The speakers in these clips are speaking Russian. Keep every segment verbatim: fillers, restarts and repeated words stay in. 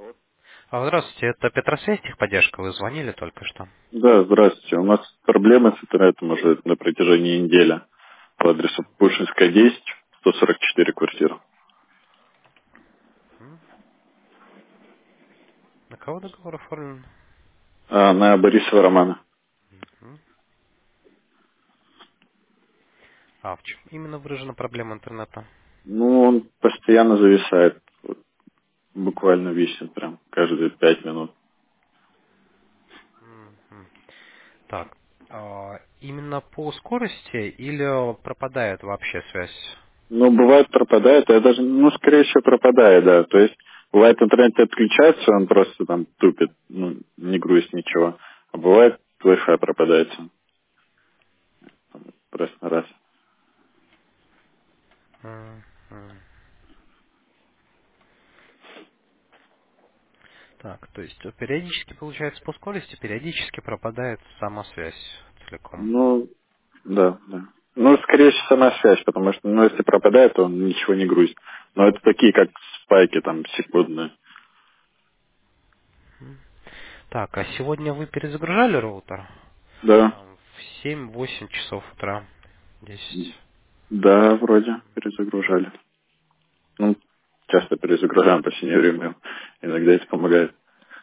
А, Здравствуйте, это Петросвязь, техподдержка. Вы звонили только что. Да, здравствуйте. У нас проблемы с интернетом уже на протяжении недели. По адресу Пушинская, десять, сто сорок четыре квартира. М? На кого договор оформлен? А, на Борисова Романа. М? А в чем именно выражена проблема интернета? Ну, он постоянно зависает. Вот буквально висит прям каждые пять минут. Мгм. Так, а, именно по скорости или пропадает вообще связь? Ну, бывает пропадает, а даже, ну, скорее всего, пропадает, да. То есть, бывает интернет отключается, он просто там тупит, ну, не грузит ничего. А бывает Wi-Fi пропадает просто на раз. Мгм. Так, то есть э, периодически получается по скорости, периодически пропадает сама связь целиком. Ну, да, да. Ну, скорее всего, сама связь, потому что, ну, если пропадает, то он ничего не грузит. Но это такие, как спайки, там, секундные. М. Так, а сегодня вы перезагружали роутер? Да, Там в семь-восемь часов утра. десять. да, вроде перезагружали. Ну, часто перезагружаем в последнее время. Иногда это помогает.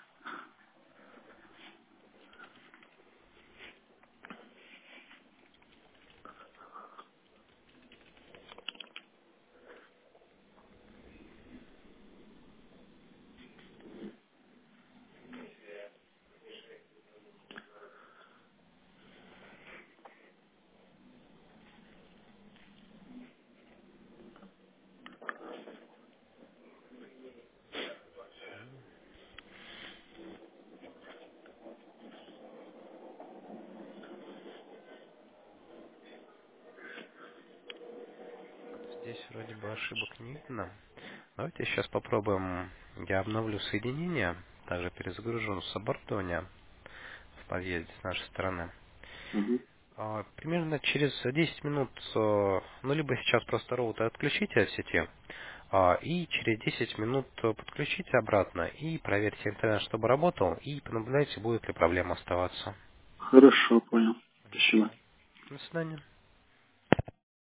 Здесь вроде бы ошибок не видно. Давайте сейчас попробуем. Я обновлю соединение, также перезагружу с оборудования в подъезде с нашей стороны. Мгм. А, Примерно через десять минут, э, ну либо сейчас просто роутер отключите от сети, а, и через десять минут э, подключите обратно и проверьте интернет, чтобы работал, и понаблюдайте, будет ли проблема оставаться. Хорошо, понял. Спасибо. До свидания.